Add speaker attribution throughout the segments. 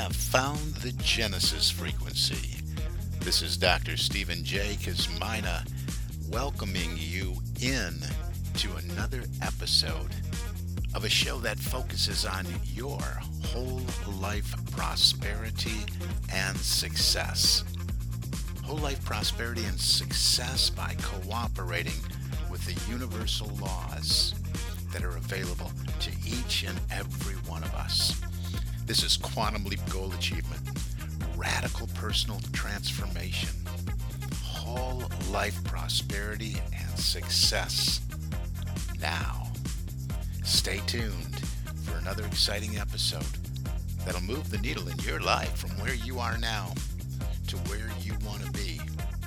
Speaker 1: have found the Genesis frequency. This is Dr. Stephen J. Kazmina welcoming you in to another episode of a show that focuses on your whole life prosperity and success. Whole life prosperity and success by cooperating with the universal laws that are available to each and every one of us. This is Quantum Leap Goal Achievement, radical personal transformation, whole life prosperity and success. Now, stay tuned for another exciting episode that'll move the needle in your life from where you are now to where you want to be.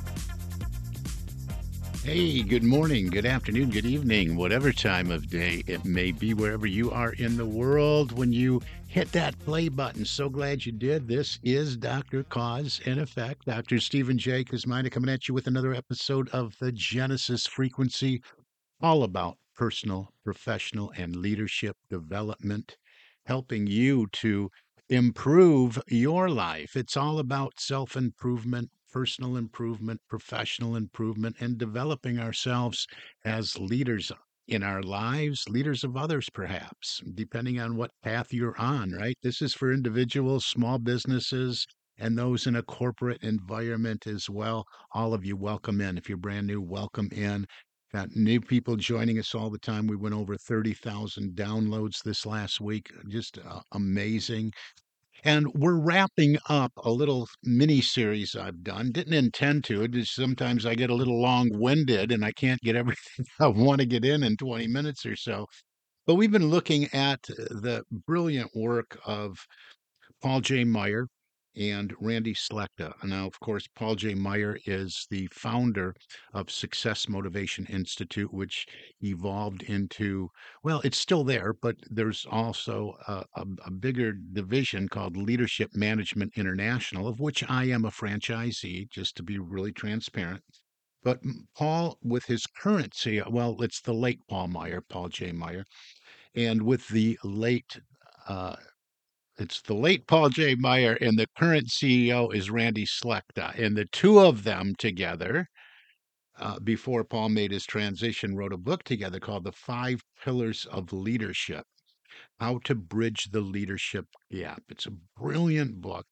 Speaker 1: Hey, good morning, good afternoon, good evening, whatever time of day it may be, wherever you are in the world when you hit that play button. So glad you did. This is Dr. Cause and Effect. Dr. Stephen J. Kazmina coming at you with another episode of the Genesis Frequency, all about personal, professional, and leadership development, helping you to improve your life. It's all about self improvement, personal improvement, professional improvement, and developing ourselves as leaders in our lives, leaders of others, perhaps, depending on what path you're on, right? This is for individuals, small businesses, and those in a corporate environment as well. All of you, welcome in. If you're brand new, welcome in. Got new people joining us all the time. We went over 30,000 downloads this last week. Just amazing. And we're wrapping up a little mini series I've done. Didn't intend to. Just sometimes I get a little long winded and I can't get everything I want to get in 20 minutes or so. But we've been looking at the brilliant work of Paul J. Meyer and Randy Slechta. Now, of course, Paul J. Meyer is the founder of Success Motivation Institute, which evolved into, well, it's still there, but there's also a bigger division called Leadership Management International, of which I am a franchisee, just to be really transparent. But Paul, with his current CEO, well, it's the late Paul Meyer, Paul J. Meyer, and with the late uh, it's the late Paul J. Meyer, and the current CEO is Randy Slechta. And the two of them together, before Paul made his transition, wrote a book together called The Five Pillars of Leadership: How to Bridge the Leadership Gap. It's a brilliant book.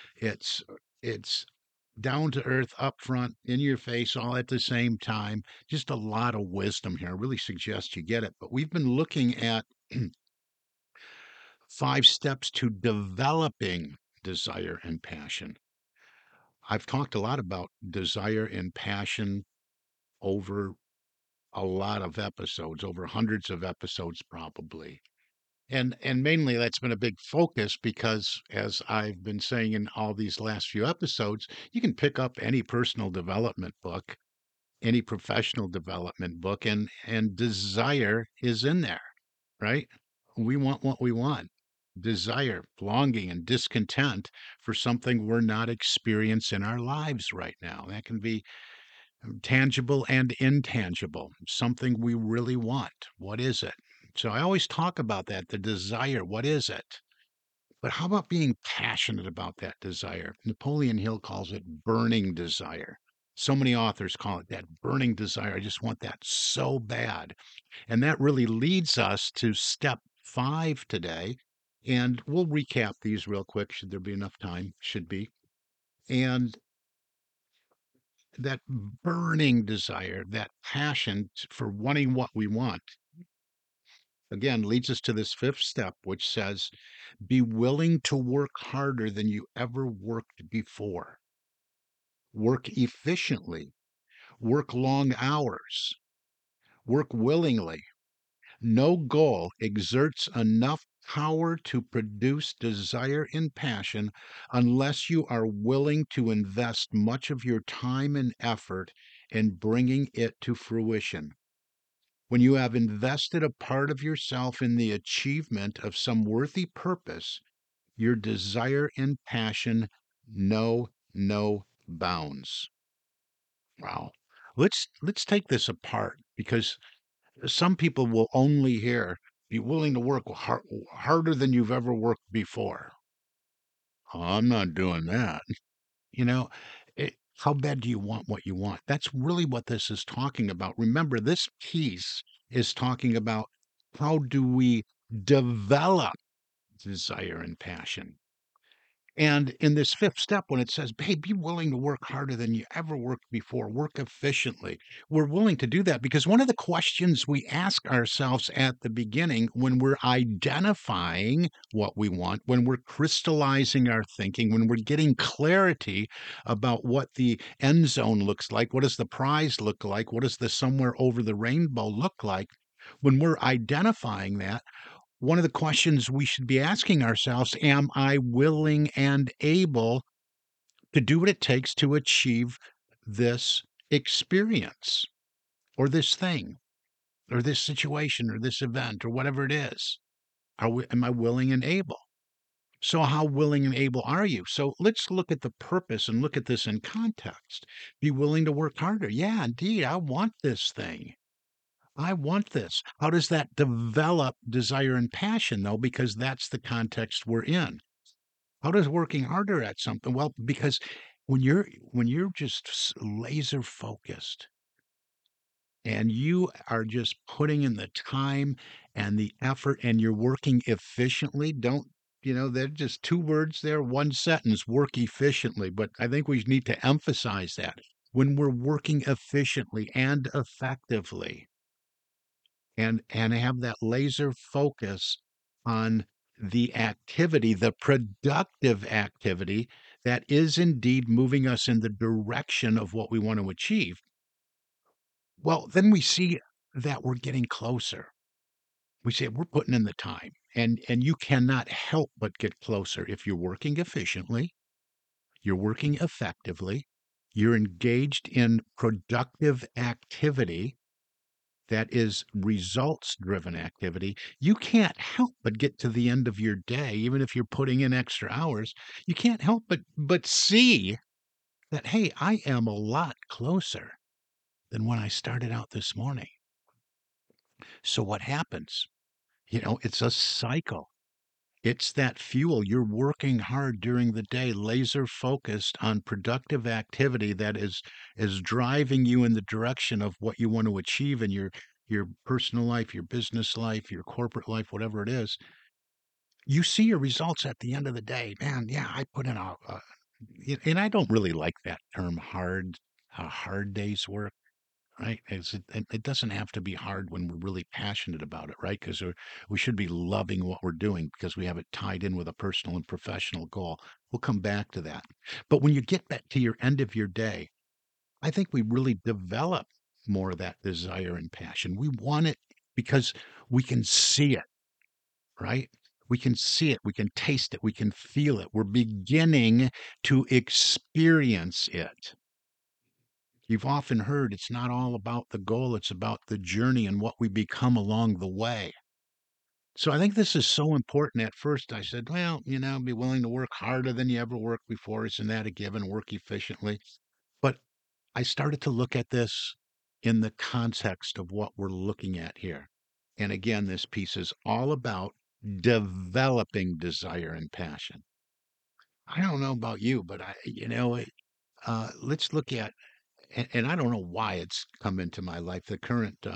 Speaker 1: It's down to earth, upfront, in your face, all at the same time. Just a lot of wisdom here. I really suggest you get it. But we've been looking at 5 steps to developing desire and passion. I've talked a lot about desire and passion over a lot of episodes, over hundreds of episodes probably. And mainly that's been a big focus because, as I've been saying in all these last few episodes, you can pick up any personal development book, any professional development book, and desire is in there, right? We want what we want. Desire, longing, and discontent for something we're not experiencing in our lives right now. That can be tangible and intangible, something we really want. What is it? So I always talk about that, the desire. What is it? But how about being passionate about that desire? Napoleon Hill calls it burning desire. So many authors call it that burning desire. I just want that so bad. And that really leads us to step 5 today. And we'll recap these real quick. Should there be enough time? Should be. And that burning desire, that passion for wanting what we want, again, leads us to this 5th step, which says, be willing to work harder than you ever worked before. Work efficiently. Work long hours. Work willingly. No goal exerts enough power to produce desire and passion unless you are willing to invest much of your time and effort in bringing it to fruition. When you have invested a part of yourself in the achievement of some worthy purpose, your desire and passion know no bounds. Wow. Let's take this apart, because some people will only hear be willing to work harder than you've ever worked before. I'm not doing that. You know, how bad do you want what you want? That's really what this is talking about. Remember, this piece is talking about how do we develop desire and passion. And in this fifth step, when it says, hey, be willing to work harder than you ever worked before, work efficiently, we're willing to do that because one of the questions we ask ourselves at the beginning when we're identifying what we want, when we're crystallizing our thinking, when we're getting clarity about what the end zone looks like, what does the prize look like, what does the somewhere over the rainbow look like, when we're identifying that, one of the questions we should be asking ourselves, am I willing and able to do what it takes to achieve this experience or this thing or this situation or this event or whatever it is? Am I willing and able? So, how willing and able are you? So, let's look at the purpose and look at this in context. Be willing to work harder. Yeah, indeed. I want this thing. I want this. How does that develop desire and passion, though? Because that's the context we're in. How does working harder at something? Well, because when you're just laser focused and you are just putting in the time and the effort and you're working efficiently, don't they're just two words there, one sentence, work efficiently. But I think we need to emphasize that when we're working efficiently and effectively and have that laser focus on the activity, the productive activity that is indeed moving us in the direction of what we want to achieve. Well, then we see that we're getting closer. We say we're putting in the time and you cannot help but get closer if you're working efficiently, you're working effectively, you're engaged in productive activity that is results driven activity, you can't help but get to the end of your day, even if you're putting in extra hours. You can't help but see that, hey, I am a lot closer than when I started out this morning. So what happens? It's a cycle. It's that fuel. You're working hard during the day, laser focused on productive activity that is driving you in the direction of what you want to achieve in your personal life, your business life, your corporate life, whatever it is. You see your results at the end of the day. Man, yeah, I put in and I don't really like that term hard, a hard day's work. Right? It doesn't have to be hard when we're really passionate about it, right? Because we should be loving what we're doing because we have it tied in with a personal and professional goal. We'll come back to that. But when you get back to your end of your day, I think we really develop more of that desire and passion. We want it because we can see it, right? We can see it, we can taste it, we can feel it. We're beginning to experience it. You've often heard it's not all about the goal, it's about the journey and what we become along the way. So I think this is so important. At first, I said, well, be willing to work harder than you ever worked before. Isn't that a given? Work efficiently. But I started to look at this in the context of what we're looking at here. And again, this piece is all about developing desire and passion. I don't know about you, but let's look at and I don't know why it's come into my life. The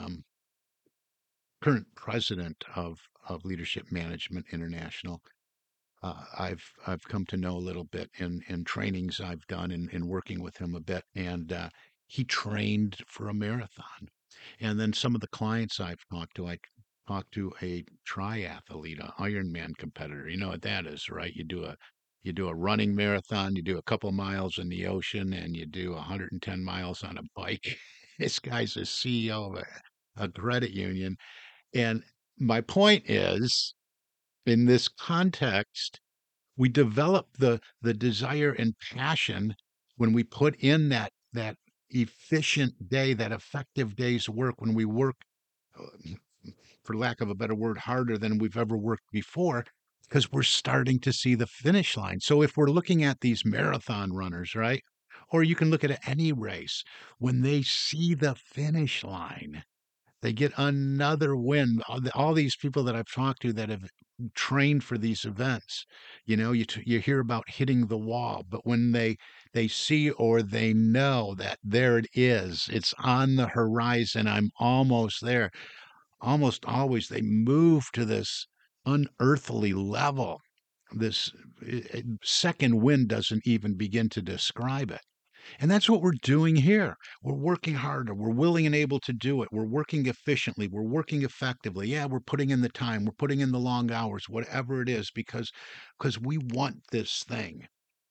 Speaker 1: current president of Leadership Management International, I've come to know a little bit in trainings I've done in working with him a bit, and he trained for a marathon. And then some of the clients I've talked to, I talked to a triathlete, a Ironman competitor. You know what that is, right? You do a running marathon, you do a couple miles in the ocean, and you do 110 miles on a bike. This guy's a CEO of a credit union. And my point is, in this context, we develop the desire and passion when we put in that efficient day, that effective day's work, when we work, uh, for lack of a better word, harder than we've ever worked before, because we're starting to see the finish line. So if we're looking at these marathon runners, right? Or you can look at any race, when they see the finish line, They get another win. All these people that I've talked to that have trained for these events, you hear about hitting the wall, but when they see or they know that there it is, it's on the horizon, I'm almost there. Almost always they move to this unearthly level. This second wind doesn't even begin to describe it. And that's what we're doing here. We're working harder. We're willing and able to do it. We're working efficiently. We're working effectively. Yeah, we're putting in the time. We're putting in the long hours, whatever it is, because we want this thing.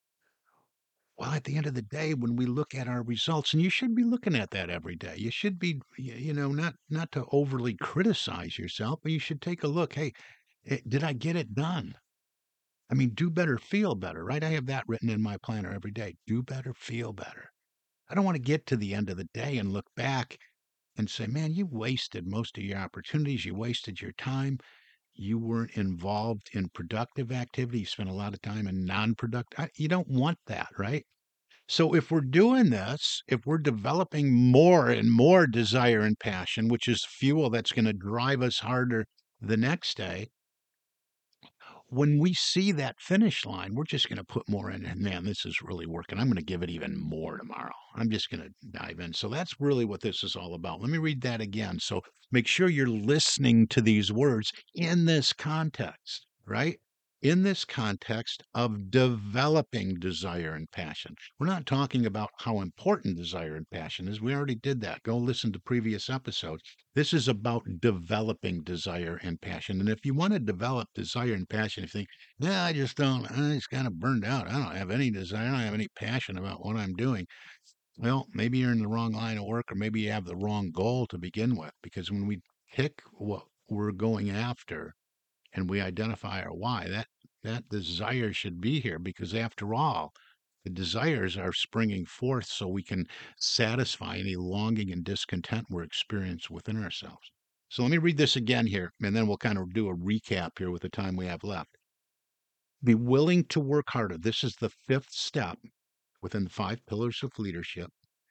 Speaker 1: Well, at the end of the day, when we look at our results, and you should be looking at that every day, you should be, not to overly criticize yourself, but you should take a look. Hey, did I get it done? I mean, do better, feel better, right? I have that written in my planner every day. Do better, feel better. I don't want to get to the end of the day and look back and say, man, you wasted most of your opportunities. You wasted your time. You weren't involved in productive activity. You spent a lot of time in non productive. You don't want that, right? So if we're doing this, if we're developing more and more desire and passion, which is fuel that's going to drive us harder the next day, when we see that finish line, we're just going to put more in. And man, this is really working. I'm going to give it even more tomorrow. I'm just going to dive in. So that's really what this is all about. Let me read that again. So make sure you're listening to these words in this context, right? In this context of developing desire and passion. We're not talking about how important desire and passion is. We already did that. Go listen to previous episodes. This is about developing desire and passion. And if you want to develop desire and passion, if you think, yeah, I just don't, I just kind of burned out. I don't have any desire. I don't have any passion about what I'm doing. Well, maybe you're in the wrong line of work, or maybe you have the wrong goal to begin with. Because when we pick what we're going after and we identify our why, that desire should be here. Because after all, the desires are springing forth so we can satisfy any longing and discontent we're experiencing within ourselves. So let me read this again here, and then we'll kind of do a recap here with the time we have left. Be willing to work harder. This is the fifth step within the five pillars of leadership.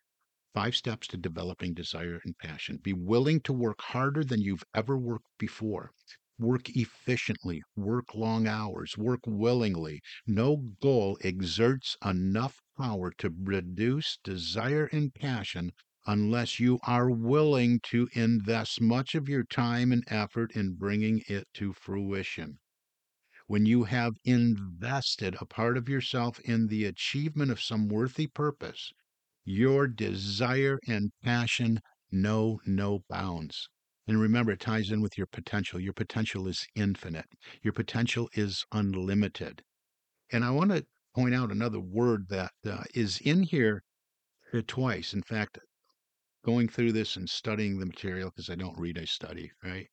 Speaker 1: Five steps to developing desire and passion. Be willing to work harder than you've ever worked before. Work efficiently, work long hours, work willingly. No goal exerts enough power to produce desire and passion unless you are willing to invest much of your time and effort in bringing it to fruition. When you have invested a part of yourself in the achievement of some worthy purpose, your desire and passion know no bounds. And remember, it ties in with your potential. Your potential is infinite, your potential is unlimited. And I want to point out another word that is in here twice. In fact, going through this and studying the material, because I don't read, I study, right?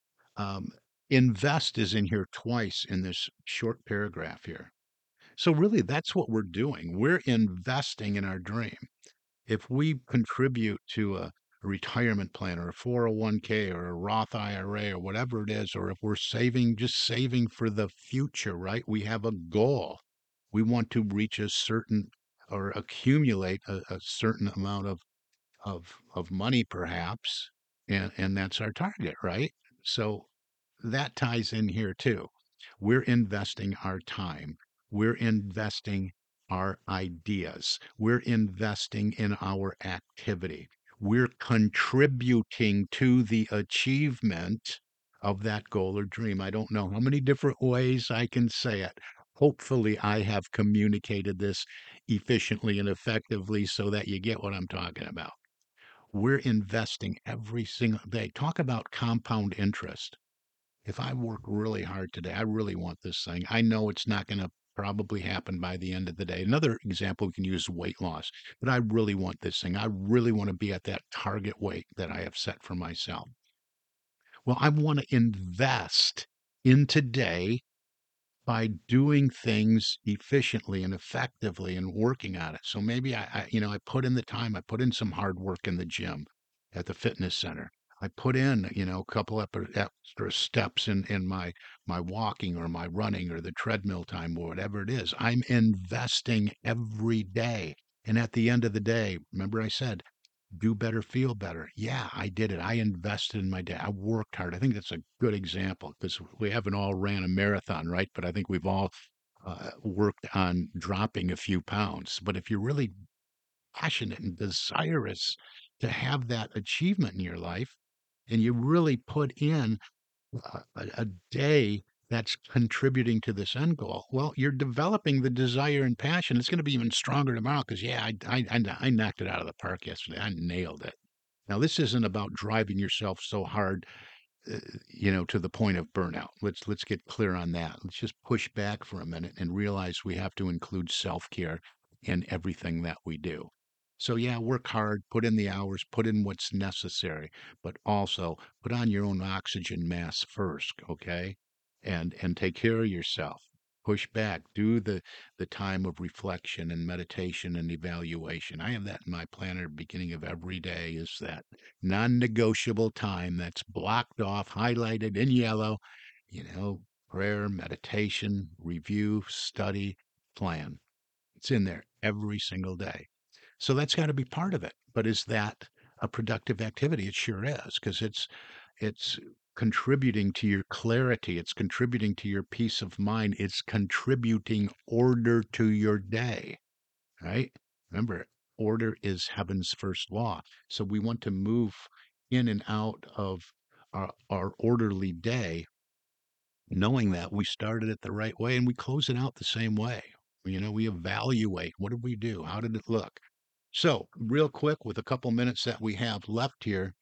Speaker 1: Um, invest is in here twice in this short paragraph here. So, really, that's what we're doing. We're investing in our dream. If we contribute to a retirement plan or a 401k or a Roth IRA or whatever it is, or if we're saving, just saving for the future, right? We have a goal. We want to reach a certain or accumulate a certain amount of money perhaps, and that's our target, right? So that ties in here too. We're investing our time. We're investing our ideas. We're investing in our activity. We're contributing to the achievement of that goal or dream. I don't know how many different ways I can say it. Hopefully, I have communicated this efficiently and effectively so that you get what I'm talking about. We're investing every single day. Talk about compound interest. If I work really hard today, I really want this thing. I know it's not going to probably happen by the end of the day. Another example we can use weight loss, but I really want this thing. I really want to be at that target weight that I have set for myself. Well, I want to invest in today by doing things efficiently and effectively and working on it. So maybe I put in the time, I put in some hard work in the gym at the fitness center. I put in, a couple extra steps in my walking or my running or the treadmill time or whatever it is. I'm investing every day. And at the end of the day, remember I said, Do better, feel better. Yeah, I did it. I invested in my day. I worked hard. I think that's a good example because we haven't all ran a marathon, right? But I think we've all worked on dropping a few pounds. But if you're really passionate and desirous to have that achievement in your life, and you really put in a day that's contributing to this end goal, well, you're developing the desire and passion. It's going to be even stronger tomorrow because, yeah, I knocked it out of the park yesterday. I nailed it. Now, this isn't about driving yourself so hard, to the point of burnout. Let's get clear on that. Let's just push back for a minute and realize we have to include self-care in everything that we do. So yeah, work hard, put in the hours, put in what's necessary, but also put on your own oxygen mask first, okay? And take care of yourself. Push back. Do the time of reflection and meditation and evaluation. I have that in my planner beginning of every day is that non-negotiable time that's blocked off, highlighted in yellow, you know, prayer, meditation, review, study, plan. It's in there every single day. So that's got to be part of it. But is that a productive activity? It sure is, because it's contributing to your clarity, it's contributing to your peace of mind, it's contributing order to your day, right? Remember, order is heaven's first law. So we want to move in and out of our orderly day, knowing that we started it the right way and we close it out the same way. We evaluate what did we do? How did it look? So, real quick, with a couple minutes that we have left here,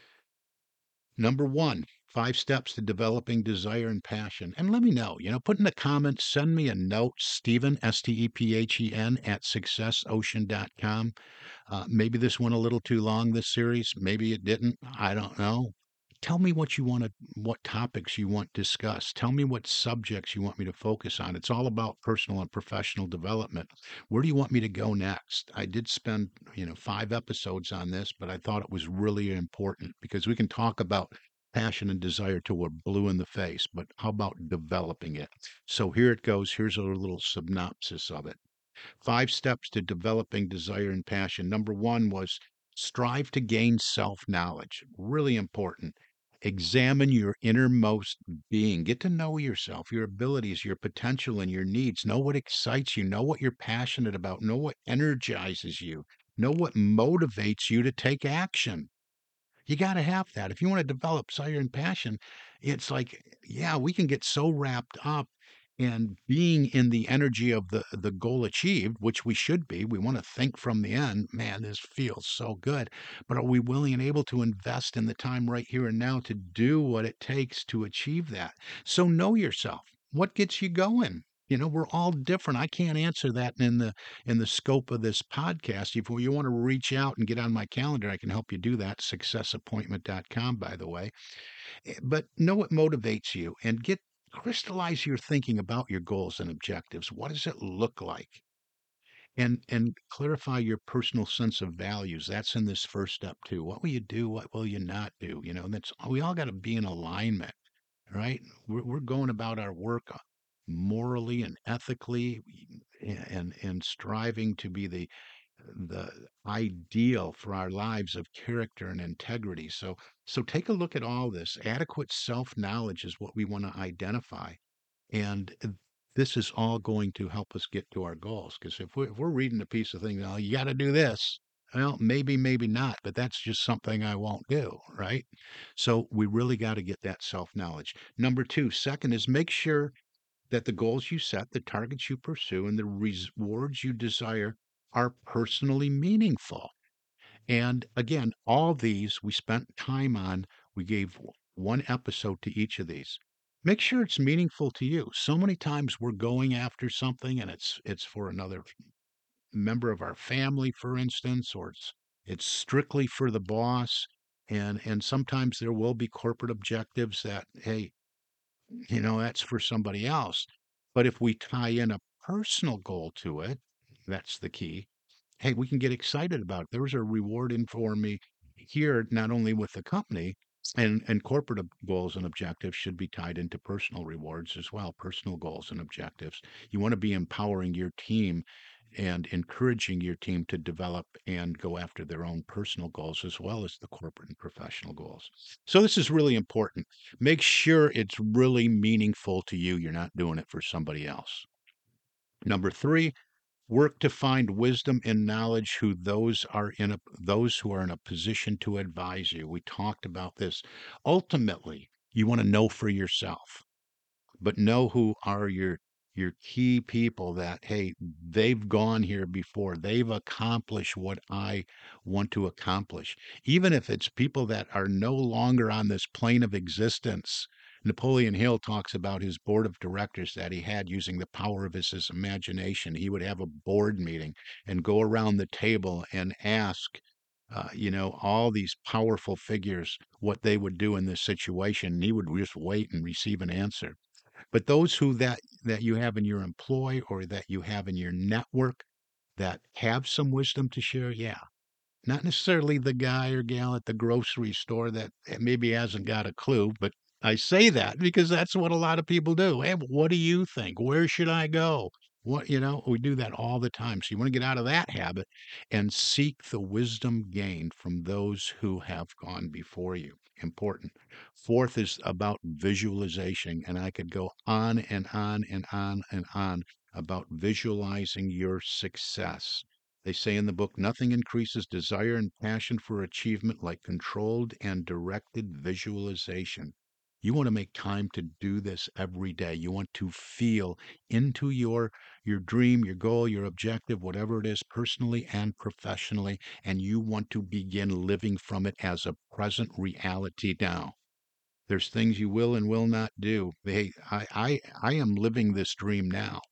Speaker 1: number one, 5 steps to developing desire and passion. And let me know, put in the comments, send me a note, Stephen, Stephen, at successocean.com. Maybe this went a little too long, this series. Maybe it didn't. I don't know. Tell me what topics you want discussed. Tell me what subjects you want me to focus on. It's all about personal and professional development. Where do you want me to go next? I did spend, 5 episodes on this, but I thought it was really important because we can talk about passion and desire till we're blue in the face, but how about developing it? So here it goes. Here's a little synopsis of it. 5 steps to developing desire and passion. Number one was strive to gain self knowledge. Really important. Examine your innermost being. Get to know yourself, your abilities, your potential, and your needs. Know what excites you. Know what you're passionate about. Know what energizes you. Know what motivates you to take action. You got to have that. If you want to develop desire and passion, it's like, yeah, we can get so wrapped up in being in the energy of the goal achieved, which we should be. We want to think from the end, man, this feels so good. But are we willing and able to invest in the time right here and now to do what it takes to achieve that? So know yourself. What gets you going? We're all different. I can't answer that in the scope of this podcast. If you want to reach out and get on my calendar, I can help you do that. Successappointment.com, by the way. But know what motivates you and crystallize your thinking about your goals and objectives. What does it look like? And clarify your personal sense of values. That's in this first step too. What will you do? What will you not do? That's we all got to be in alignment, right? We're going about our work morally and ethically and striving to be the ideal for our lives of character and integrity. So take a look at all this. Adequate self-knowledge is what we want to identify. And this is all going to help us get to our goals. Because if we're reading a piece of thing, oh, you got to do this. Well, maybe, maybe not, but that's just something I won't do, right? So we really got to get that self knowledge. Number two, second is make sure that the goals you set, the targets you pursue, and the rewards you desire are personally meaningful. And again, all these we spent time on. We gave one episode to each of these. Make sure it's meaningful to you. So many times we're going after something and it's for another member of our family, for instance, or it's strictly for the boss. And sometimes there will be corporate objectives that, hey, that's for somebody else. But if we tie in a personal goal to it, that's the key. Hey, we can get excited about it. There was a reward in for me here, not only with the company and corporate goals and objectives should be tied into personal rewards as well, personal goals and objectives. You want to be empowering your team and encouraging your team to develop and go after their own personal goals as well as the corporate and professional goals. So this is really important. Make sure it's really meaningful to you. You're not doing it for somebody else. Number three, work to find wisdom and knowledge those who are in a position to advise you. We talked about this. Ultimately, you want to know for yourself, but know who are your key people that, hey, they've gone here before, they've accomplished what I want to accomplish, even if it's people that are no longer on this plane of existence. Napoleon Hill talks about his board of directors that he had using the power of his imagination. He would have a board meeting and go around the table and ask all these powerful figures what they would do in this situation. And he would just wait and receive an answer. But those who that you have in your employ or that you have in your network that have some wisdom to share, yeah. Not necessarily the guy or gal at the grocery store that maybe hasn't got a clue, but I say that because that's what a lot of people do. Hey, what do you think? Where should I go? We do that all the time. So you want to get out of that habit and seek the wisdom gained from those who have gone before you. Important. Fourth is about visualization. And I could go on and on and on and on about visualizing your success. They say in the book, nothing increases desire and passion for achievement like controlled and directed visualization. You want to make time to do this every day. You want to feel into your dream, your goal, your objective, whatever it is, personally and professionally, and you want to begin living from it as a present reality now. There's things you will and will not do. Hey, I am living this dream now.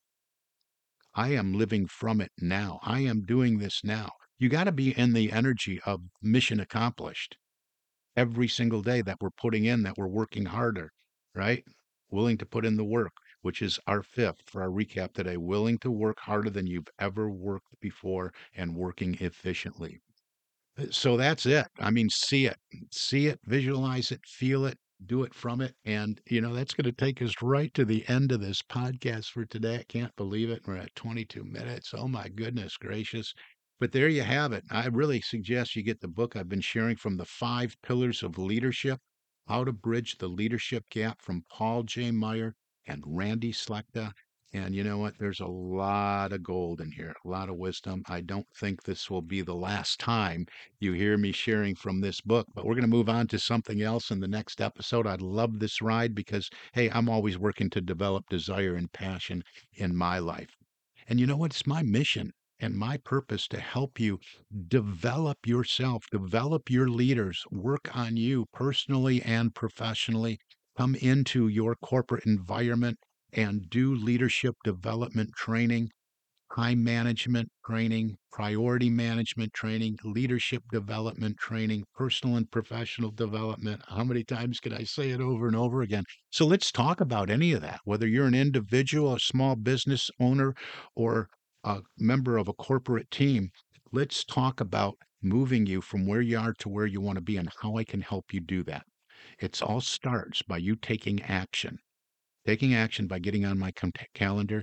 Speaker 1: I am living from it now. I am doing this now. You got to be in the energy of mission accomplished every single day that we're putting in, that we're working harder, right? Willing to put in the work, which is our fifth for our recap today. Willing to work harder than you've ever worked before and working efficiently. So that's it. I mean, see it, visualize it, feel it, do it from it. And, that's going to take us right to the end of this podcast for today. I can't believe it. We're at 22 minutes. Oh, my goodness gracious. But there you have it. I really suggest you get the book I've been sharing from the Five Pillars of Leadership, How to Bridge the Leadership Gap from Paul J. Meyer and Randy Slechta. And you know what? There's a lot of gold in here, a lot of wisdom. I don't think this will be the last time you hear me sharing from this book. But we're going to move on to something else in the next episode. I love this ride because, hey, I'm always working to develop desire and passion in my life. And you know what? It's my mission and my purpose to help you develop yourself, develop your leaders, work on you personally and professionally, come into your corporate environment and do leadership development training, time management training, priority management training, leadership development training, personal and professional development. How many times can I say it over and over again? So let's talk about any of that, whether you're an individual, a small business owner, or a member of a corporate team. Let's talk about moving you from where you are to where you want to be and how I can help you do that. It all starts by you taking action. Taking action by getting on my calendar,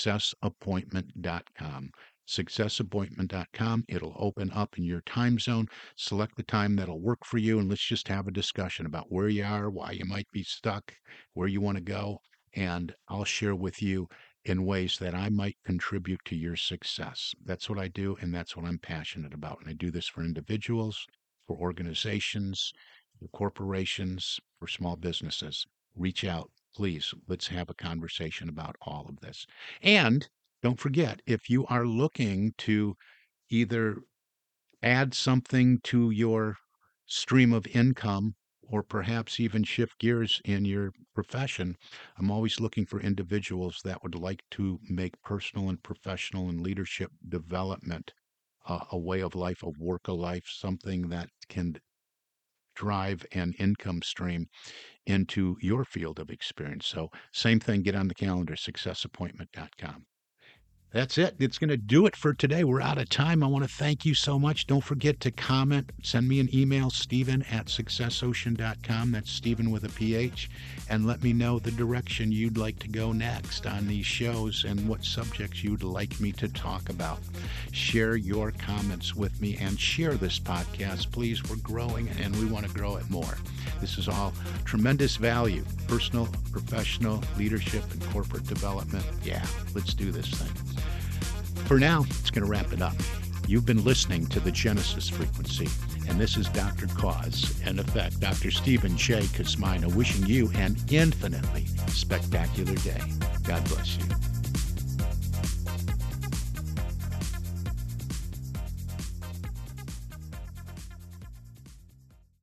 Speaker 1: successappointment.com. Successappointment.com. It'll open up in your time zone. Select the time that'll work for you, and let's just have a discussion about where you are, why you might be stuck, where you want to go. And I'll share with you in ways that I might contribute to your success. That's what I do, and that's what I'm passionate about. And I do this for individuals, for organizations, for corporations, for small businesses. Reach out, please. Let's have a conversation about all of this. And don't forget, if you are looking to either add something to your stream of income or perhaps even shift gears in your profession, I'm always looking for individuals that would like to make personal and professional and leadership development a way of life, a work of life, something that can drive an income stream into your field of experience. So, same thing, get on the calendar, successappointment.com. That's it. It's going to do it for today. We're out of time. I want to thank you so much. Don't forget to comment. Send me an email, Stephen@successocean.com. That's Stephen with a PH. And let me know the direction you'd like to go next on these shows and what subjects you'd like me to talk about. Share your comments with me and share this podcast. Please, we're growing and we want to grow it more. This is all tremendous value. Personal, professional, leadership, and corporate development. Yeah, let's do this thing. For now, it's going to wrap it up. You've been listening to the Genesis Frequency, and this is Dr. Cause, in effect, Dr. Stephen J. Kosmina, wishing you an infinitely spectacular day. God bless you.